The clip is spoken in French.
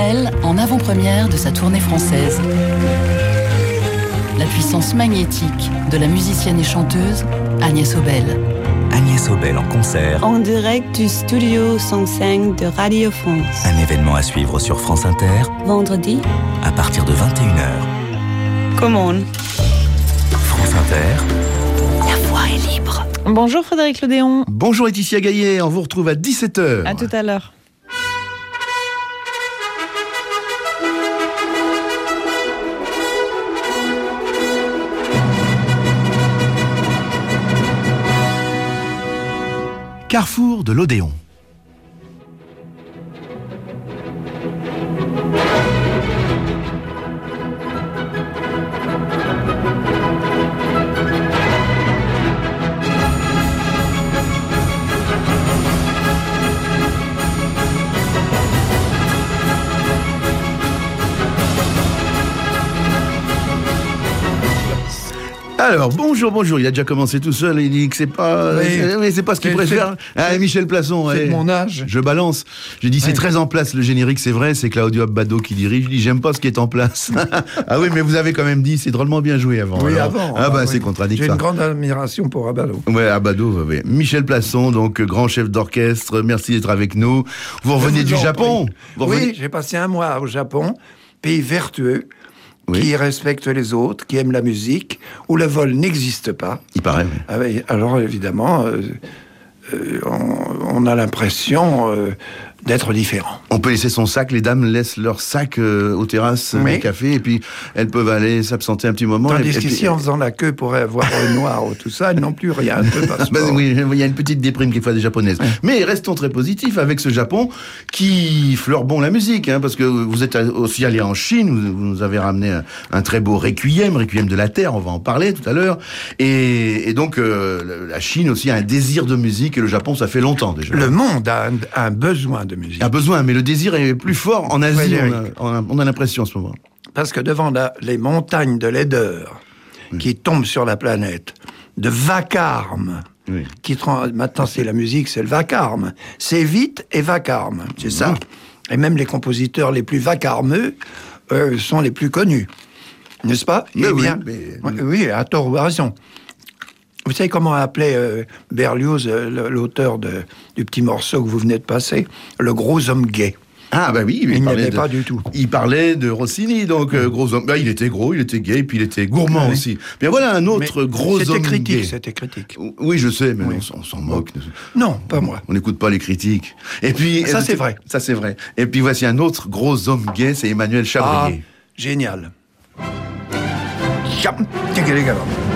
Noël en avant-première de sa tournée française. La puissance magnétique de la musicienne et chanteuse Agnès Obel. Agnès Obel en concert. En direct du studio 105 de Radio France. Un événement à suivre sur France Inter. Vendredi. À partir de 21h. Come on. France Inter. La voix est libre. Bonjour Frédéric Lodéon. Bonjour Laetitia Gaillet, on vous retrouve à 17h. À tout à l'heure. Carrefour de l'Odéon. Alors, bonjour, il a déjà commencé tout seul, il dit que c'est pas ce qu'il préfère. Michel Plasson, c'est de mon âge. Je balance. J'ai dit, c'est très en place le générique, c'est vrai, c'est Claudio Abbado qui dirige. Je dis, j'aime pas ce qui est en place. Ah oui, mais vous avez quand même dit, c'est drôlement bien joué avant. Oui, alors. avant. C'est contradictoire. J'ai une grande admiration pour Abbado. Ouais, Abbado, oui. Michel Plasson, donc grand chef d'orchestre, merci d'être avec nous. Vous revenez du Japon. Oui, j'ai passé un mois au Japon, pays vertueux. Oui. Qui respecte les autres, qui aime la musique, où le vol n'existe pas. Il paraît, oui. Ah oui, alors évidemment, on a l'impression d'être différent. On peut laisser son sac, les dames laissent leur sac aux terrasses du café, et puis elles peuvent aller s'absenter un petit moment. Tandis qu'ici, en faisant la queue pour voir le noir ou tout ça, elles n'ont plus rien. Oui, il y a une petite déprime quelquefois des japonaises. Oui. Mais restons très positifs avec ce Japon qui fleure bon la musique, parce que vous êtes aussi allé en Chine, vous nous avez ramené un très beau requiem de la terre, on va en parler tout à l'heure. Et donc, la Chine aussi a un désir de musique, et le Japon, ça fait longtemps déjà. Le monde a un besoin de musique. Un besoin, mais le désir est plus fort en Asie, on a l'impression en ce moment. Parce que devant les montagnes de laideur qui tombent sur la planète, de vacarme, maintenant c'est la musique, c'est le vacarme. C'est vite et vacarme, c'est ça. Et même les compositeurs les plus vacarmeux sont les plus connus. N'est-ce pas? Oui, à tort ou à raison. Vous savez comment appelait Berlioz, l'auteur du petit morceau que vous venez de passer, le gros homme gay? Ah bah oui, il n'était pas du tout. Il parlait de Rossini, donc gros homme. Bah, il était gros, il était gay, puis il était gourmand aussi. Bien voilà un autre gros homme gay. C'était critique. Oui, je sais, mais on s'en moque. Non, pas moi. On n'écoute pas les critiques. Et puis ça c'est vrai. Ça c'est vrai. Et puis voici un autre gros homme gay, c'est Emmanuel Chabrier. Ah, génial.